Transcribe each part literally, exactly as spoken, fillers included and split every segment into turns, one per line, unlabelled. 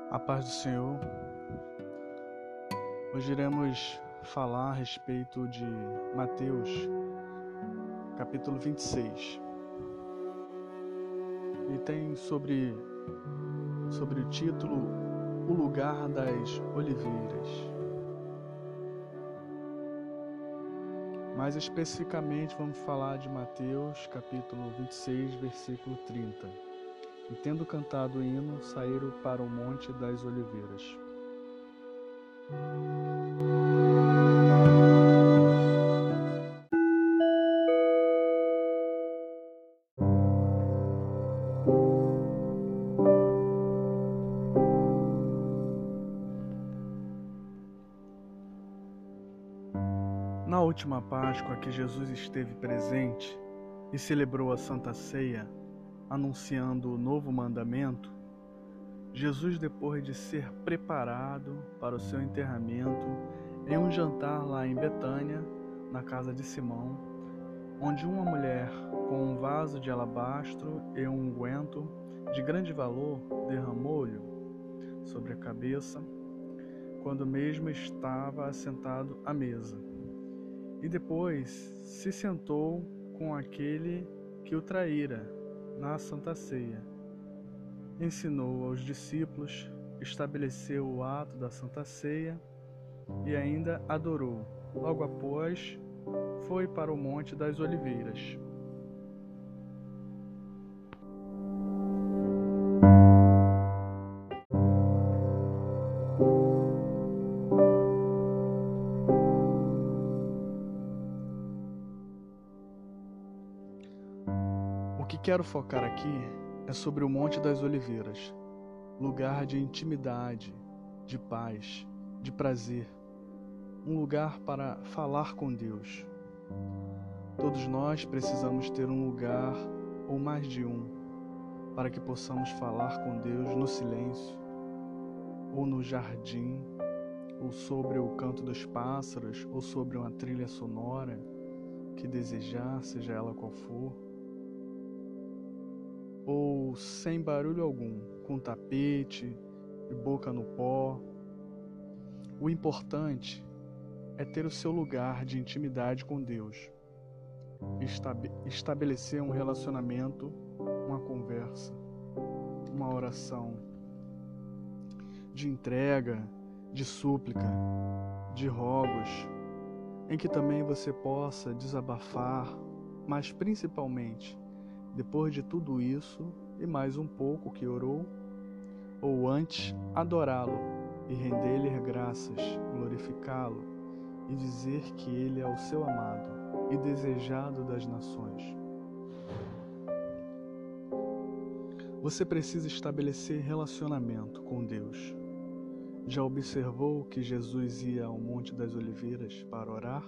A paz do Senhor. Hoje iremos falar a respeito de Mateus, capítulo vinte e seis. E tem sobre, sobre o título O Lugar das Oliveiras. Mais especificamente vamos falar de Mateus, capítulo vinte e seis, versículo trinta. E tendo cantado o hino, saíram para o Monte das Oliveiras. Na última Páscoa que Jesus esteve presente e celebrou a Santa Ceia, anunciando o novo mandamento, Jesus, depois de ser preparado para o seu enterramento, em um jantar lá em Betânia, na casa de Simão, onde uma mulher com um vaso de alabastro e um unguento de grande valor derramou-lhe sobre a cabeça, quando mesmo estava assentado à mesa. E depois se sentou com aquele que o traíra na Santa Ceia. Ensinou aos discípulos, estabeleceu o ato da Santa Ceia e ainda adorou. Logo após, foi para o Monte das Oliveiras. O que quero focar aqui é sobre o Monte das Oliveiras, lugar de intimidade, de paz, de prazer, um lugar para falar com Deus. Todos nós precisamos ter um lugar, ou mais de um, para que possamos falar com Deus no silêncio, ou no jardim, ou sobre o canto dos pássaros, ou sobre uma trilha sonora que desejar, seja ela qual for, ou sem barulho algum, com tapete e boca no pó. O importante é ter o seu lugar de intimidade com Deus, Estabe- estabelecer um relacionamento, uma conversa, uma oração de entrega, de súplica, de rogos, em que também você possa desabafar, mas principalmente, depois de tudo isso e mais um pouco que orou, ou antes, adorá-lo e render-lhe graças, glorificá-lo e dizer que ele é o seu amado e desejado das nações. Você precisa estabelecer relacionamento com Deus. Já observou que Jesus ia ao Monte das Oliveiras para orar?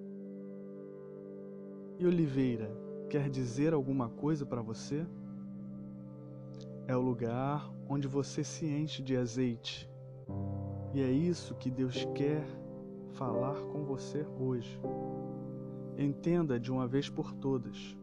E oliveira quer dizer alguma coisa para você? É o lugar onde você se enche de azeite. E é isso que Deus quer falar com você hoje. Entenda de uma vez por todas.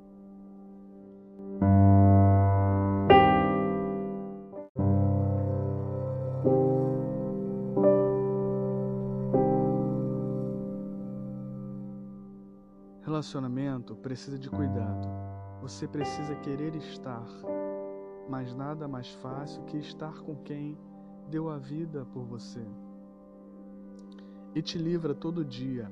Relacionamento precisa de cuidado. Você precisa querer estar, mas nada mais fácil que estar com quem deu a vida por você e te livra todo dia.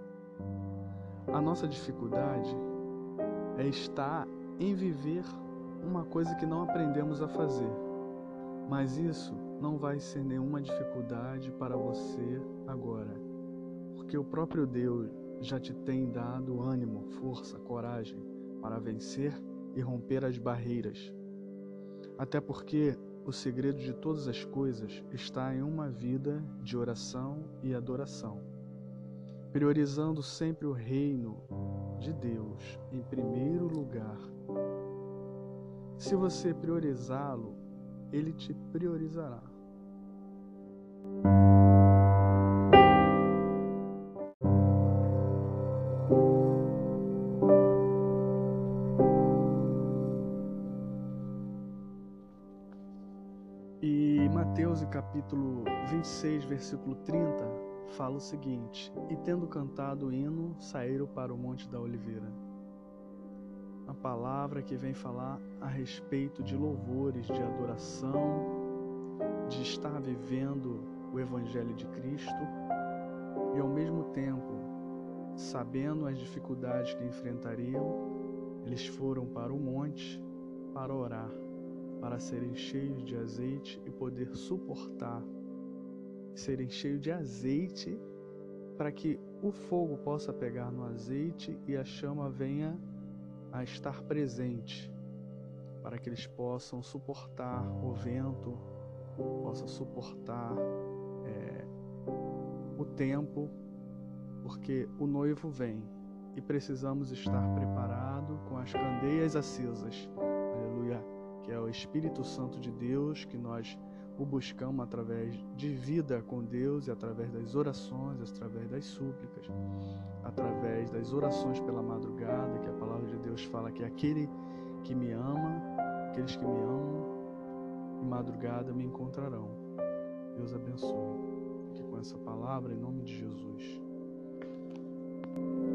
A nossa dificuldade é estar em viver uma coisa que não aprendemos a fazer, mas isso não vai ser nenhuma dificuldade para você agora, porque o próprio Deus já te tem dado ânimo, força, coragem para vencer e romper as barreiras. Até porque o segredo de todas as coisas está em uma vida de oração e adoração, priorizando sempre o reino de Deus em primeiro lugar. Se você priorizá-lo, ele te priorizará. E Mateus, em capítulo vinte e seis, versículo trinta, fala o seguinte: e tendo cantado o hino, saíram para o Monte da Oliveira. Uma palavra que vem falar a respeito de louvores, de adoração, de estar vivendo o Evangelho de Cristo e, ao mesmo tempo, sabendo as dificuldades que enfrentariam, eles foram para o monte para orar, para serem cheios de azeite e poder suportar, serem cheios de azeite para que o fogo possa pegar no azeite e a chama venha a estar presente, para que eles possam suportar o vento, possam suportar é, o tempo, porque o noivo vem e precisamos estar preparados com as candeias acesas, aleluia, que é o Espírito Santo de Deus, que nós o buscamos através de vida com Deus e através das orações, através das súplicas, através das orações pela madrugada, que a palavra de Deus fala que aquele que me ama, aqueles que me amam, de madrugada me encontrarão. Deus abençoe. Fique com essa palavra em nome de Jesus.